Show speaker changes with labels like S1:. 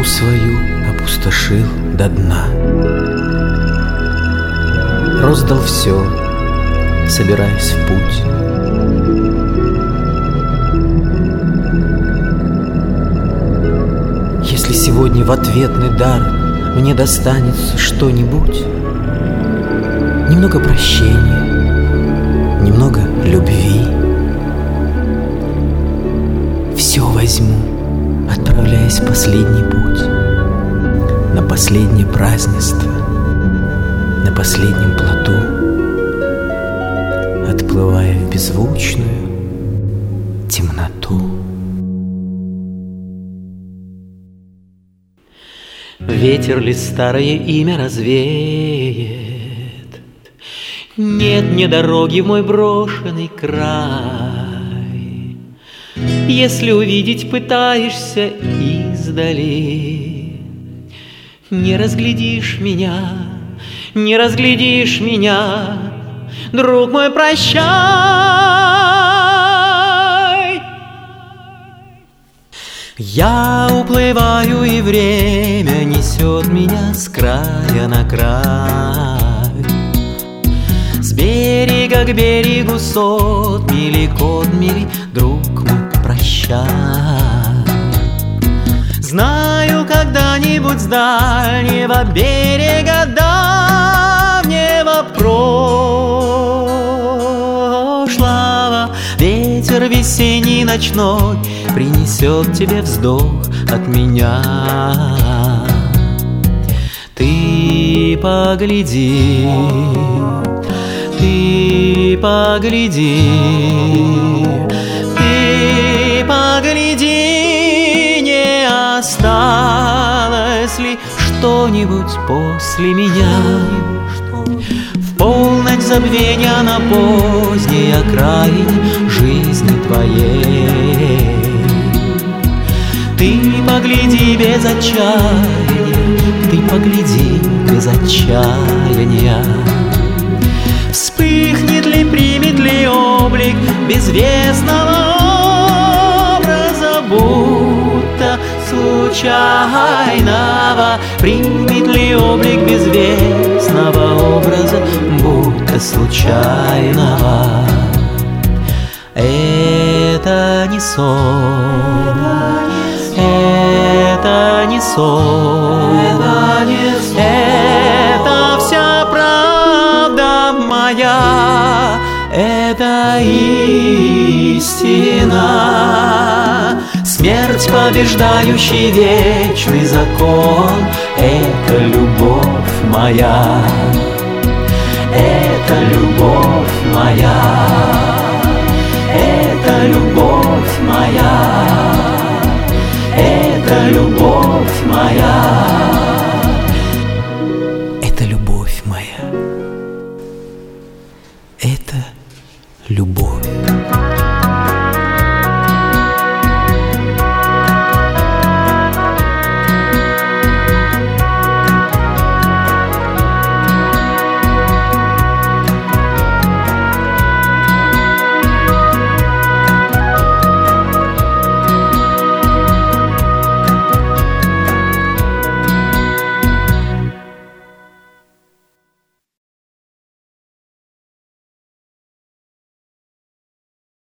S1: свою опустошил до дна. Роздал все, собираясь в путь. Если сегодня в ответный дар мне достанется что-нибудь, немного прощения, немного любви, все возьму, отправляясь в последний путь, на последнее празднество, на последнем плоту, отплывая в беззвучную темноту. Ветер ли старое имя развеет? Нет мне дороги в мой брошенный край. Если увидеть пытаешься издали, не разглядишь меня, не разглядишь меня, друг мой, прощай. Я уплываю, и время несет меня с края на край, с берега к берегу сот мили, кот мили, друг мой, прощай. Знаю, когда-нибудь с дальнего берега давнего прошлого ветер весенний ночной принесет тебе вздох от меня. Ты погляди, ты погляди, ты погляди, не осталось ли что-нибудь после меня? В полночь забвения на поздней окраине жизни твоей ты погляди без отчаяния, ты погляди без отчаяния. Вспыхнет ли, примет ли облик безвестного образа, будто случайного? Примет ли облик безвестного образа, будто случайного? Это не сон, это не сон, это вся правда моя, это истина. Смерть, побеждающий вечный закон, это любовь моя, это любовь моя, это любовь моя, это любовь моя.